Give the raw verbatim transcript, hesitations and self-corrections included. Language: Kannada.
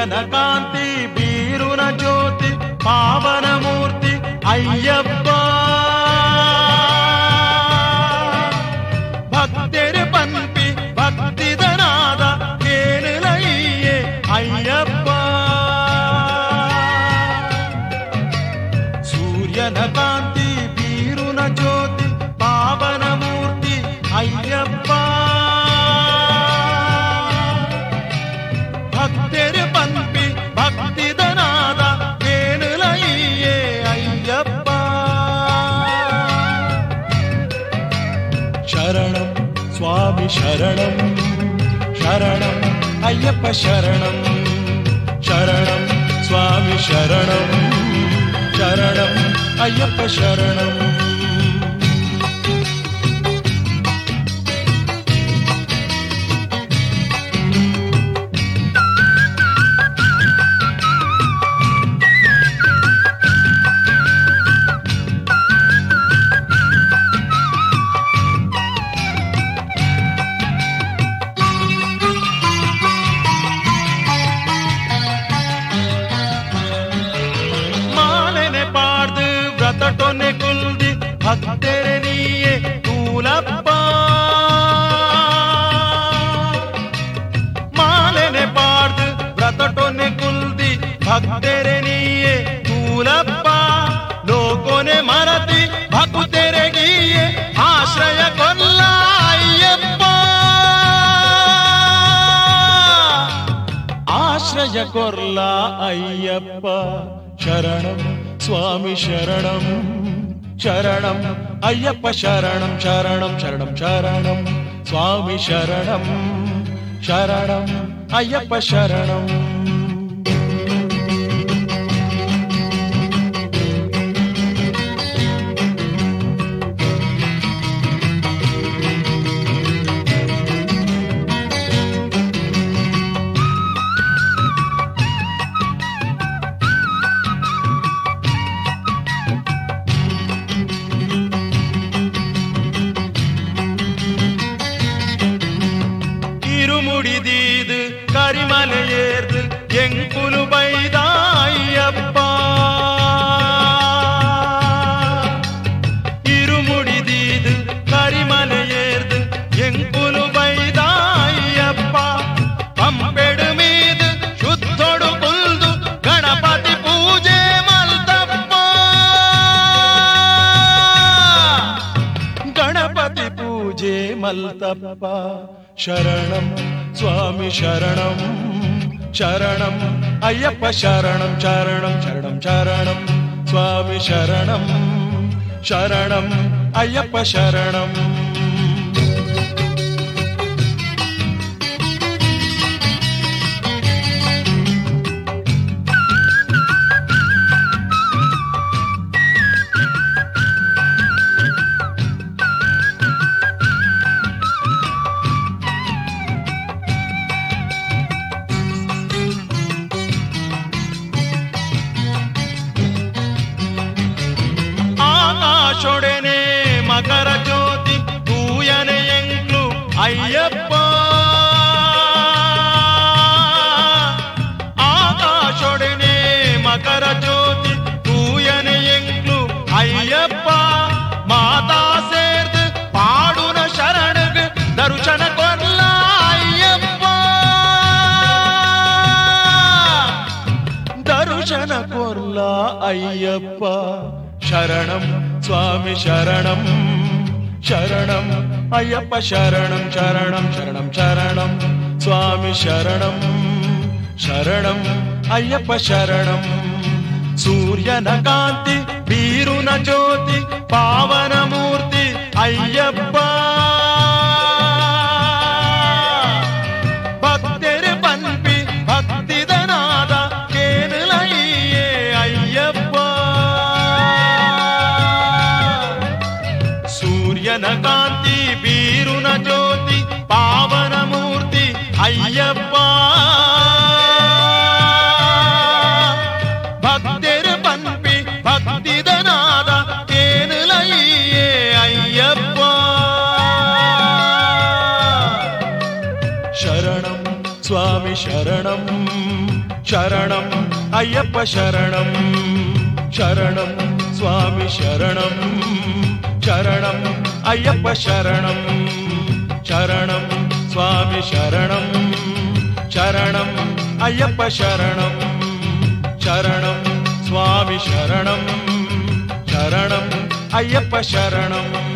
ಸೂರ್ಯನ ಕಾಂತಿ ಬೀರುನ ಜ್ಯೋತಿ ಪಾವನ ಮೂರ್ತಿ ಅಯ್ಯಪ್ಪ. ಭಕ್ತರು ಪಂಪಿ ಭಕ್ತಿದನಾದ ಕೇಳಲಯ್ಯೇ ಅಯ್ಯಪ್ಪ. ಸೂರ್ಯನ ಕಾಂತಿ ಬೀರುನ ಜ್ಯೋತಿ ಪಾವನ ಮೂರ್ತಿ ಅಯ್ಯಪ್ಪ. ಭಕ್ತರು ಪಂಪಿ ಭಕ್ತಿದನಾದ ಕೇಳಲಯ್ಯೇ ಅಯ್ಯಪ್ಪ. ಶರಣಂ ಸ್ವಾಮಿ ಶರಣಂ ಶರಣಂ ಅಯ್ಯಪ್ಪ ಶರಣಂ ಶರಣಂ ಸ್ವಾಮಿ ಶರಣಂ ಶರಣಂ ಅಯ್ಯಪ್ಪ ಶರಣಂ. ಭಕ್ತರೆ ನೀಯೇ ತೂಲಪ್ಪ. ಮಾಲೆನೆ ಪಾಡ್ದು ವ್ರತಟೊನೆ ಕುಲ್ದಿ ಭಕ್ತರೆ ನೀಯೇ ತೂಲಪ್ಪ. ಲೋಕೋನೆ ಮರತಿ ಭಕ್ತರೆಗೀಯೇ ಆಶ್ರಯ ಕೊಲ್ಲ ಅಯ್ಯಪ್ಪ. ಆಶ್ರಯ ಕೊರ್ಲ ಅಯ್ಯಪ್ಪ. ಶರಣಂ ಸ್ವಾಮಿ ಶರಣಂ ಶರಣಂ ಅಯ್ಯಪ್ಪ ಶರಣಂ ಶರಣಂ ಶರಣಂ ಶರಣಂ ಸ್ವಾಮಿ ಶರಣಂ ಶರಣಂ ಅಯ್ಯಪ್ಪ ಶರಣಂ. முடிதீது கரிமலை ஏர்து எங்குலு பைதா ஐயப்பா. இருமுடிதீது கரிமலை ஏர்து எங்குலு பைதா ஐயப்பா. ಪಂಪೆಡು ಮೀದು ಶುದ್ಧೊಡು ಕುಲ್ದು ಗಣಪತಿ ಪೂಜೆ ಮಲ್ತಪ್ಪ. ಗಣಪತಿ ಪೂಜೆ ಮಲ್ತಪ್ಪ. ಶರಣಂ ಸ್ವಾಮಿ ಶರಣಂ ಶರಣಂ ಅಯ್ಯಪ್ಪ ಶರಣಂ ಶರಣಂ ಶರಣಂ ಶರಣಂ ಸ್ವಾಮಿ ಶರಣಂ ಶರಣಂ ಅಯ್ಯಪ್ಪ ಶರಣಂ. ಆಕಾಶೊಡೆನೆ ಮಕರ ಜ್ಯೋತಿ ತೂಯನೆ ಎಂಕ್ಲು ಅಯ್ಯಪ್ಪ. ಆಕಾಶೊಡೆನೆ ಮಕರ ಜ್ಯೋತಿ ತೂಯನೆ ಎಂಕ್ಲು ಅಯ್ಯಪ್ಪ. ಮಾತಾ ಸೇರ್ದು ಪಾಡುನ ಶರಣಗ್ ದರ್ಶನ ಕೊರ್ಲ ಅಯ್ಯಪ್ಪ. ದರ್ಶನ ಕೊರ್ಲ ಅಯ್ಯಪ್ಪ. ಶರಣಂ ಸ್ವಾಮಿ ಶರಣಂ ಶರಣಂ ಅಯ್ಯಪ್ಪ ಶರಣಂ ಶರಣಂ ಶರಣಂ ಶರಣಂ ಸ್ವಾಮಿ ಶರಣಂ ಶರಣಂ ಅಯ್ಯಪ್ಪ ಶರಣಂ. ಸೂರ್ಯನ ಕಾಂತಿ ಬೀರುನ ಜ್ಯೋತಿ ಪಾವನ ಮೂರ್ತಿ ಅಯ್ಯಪ್ಪ. ಭಕ್ತರು ಪಂಪಿ ಭಕ್ತಿದನಾದ ಕೇಳಲಯ್ಯೇ ಅಯ್ಯಪ್ಪ. ಸೂರ್ಯನ ಕಾಂತಿ ಬೀರುನ ಜ್ಯೋತಿ ಪಾವನ ಮೂರ್ತಿ ಅಯ್ಯಪ್ಪ. ಭಕ್ತರು ಪಂಪಿ ಭಕ್ತಿದನಾದ ಕೇಳಲಯ್ಯೇ ಅಯ್ಯಪ್ಪ. ಶರಣಂ ಸ್ವಾಮಿ ಶರಣಂ ಶರಣಂ ಅಯ್ಯಪ್ಪ ಶರಣಂ ಶರಣಂ ಸ್ವಾಮಿ ಶರಣಂ ಶರಣಂ ಅಯ್ಯಪ್ಪ ಶರಣಂ ಶರಣಂ ಸ್ವಾಮಿ ಶರಣಂ ಶರಣಂ ಅಯ್ಯಪ್ಪ ಶರಣಂ ಶರಣಂ ಸ್ವಾಮಿ ಶರಣಂ ಶರಣಂ ಅಯ್ಯಪ್ಪ ಶರಣಂ